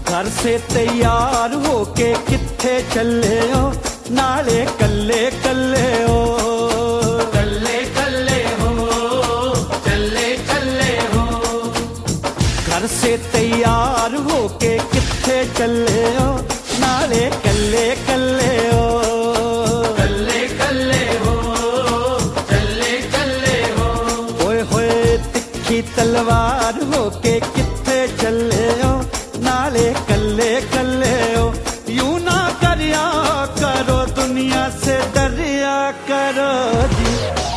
घर से तैयार होके किथे चले हो, नाले कल्ले कल्ले हो। कल्ले कल्ले हो, चले चले हो। घर से तैयार होके किथे चले हो, नाले कल्ले कल्ले हो। कल्ले कल्ले हो, चले चले हो। ओए होए तिखी तलवार होके किथे चले हो, नाले कल्ले कल्ले हो। यूं ना करिया करो, दुनिया से डरिया करो जी।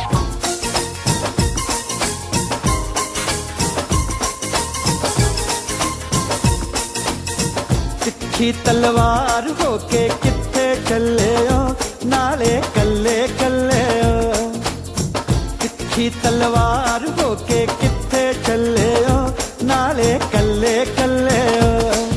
तिखी तलवार होके किथे चले हो, नाले कल्ले कल्ले हो। तिखी तलवार होके किथे चले हो, नाले कल्ले कल्ले हो।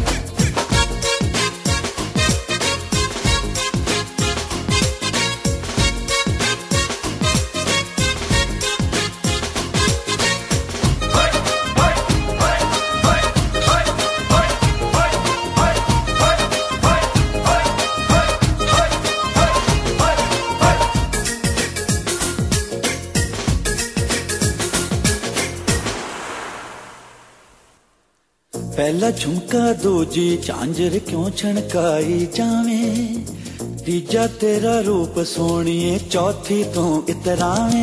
पहला झुमका दूजी झांझर क्यों छणकाई जावे, तीजा तेरा रूप सोनिए चौथी तो इतरावे।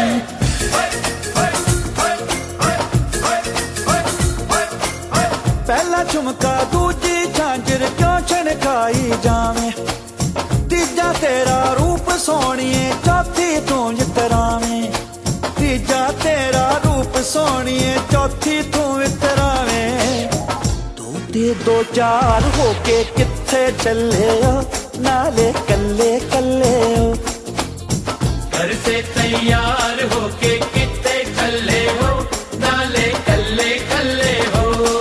पहला झुमका दूजी झांझर क्यों छणकाई जावे, तीजा तेरा रूप सोनिए चौथी तो इतरावे। तीजा तेरा रूप सोनिए चौथी तो इतरावे। दो चार होके किथे चले हो, नाले कल्ले कल्ले हो। घर से तैयार होके किथे चले हो, नाले कल्ले कल्ले हो।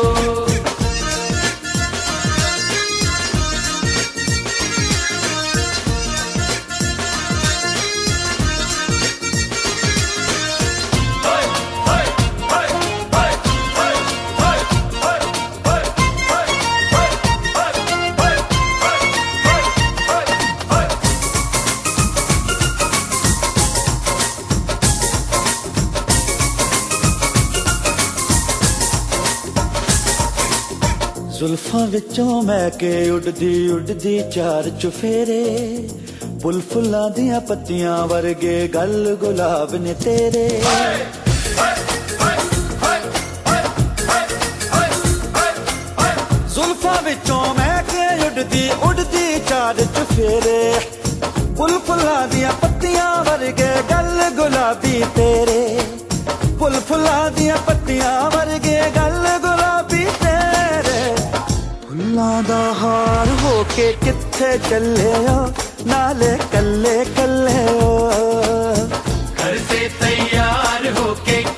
जुल्फां विचों महके उड़दी उड़दी चार चुफेरे, फुल फुल्लां दियां पत्तियां वर्गे गल गुलाब ने तेरे। जुल्फां विचों महके उड़दी उड़दी चार चुफेरे, फुल फुल्लां दियां पत्तियां वर्गे गल गुलाबी तेरे। फुल फुल्लां दियां पत्तियां वर्गे गल गुलाबी तेरे। फुल्लां दा हार होके किथे चले हो, नाले कल्ले कल्ले हो। घर से तैयार होके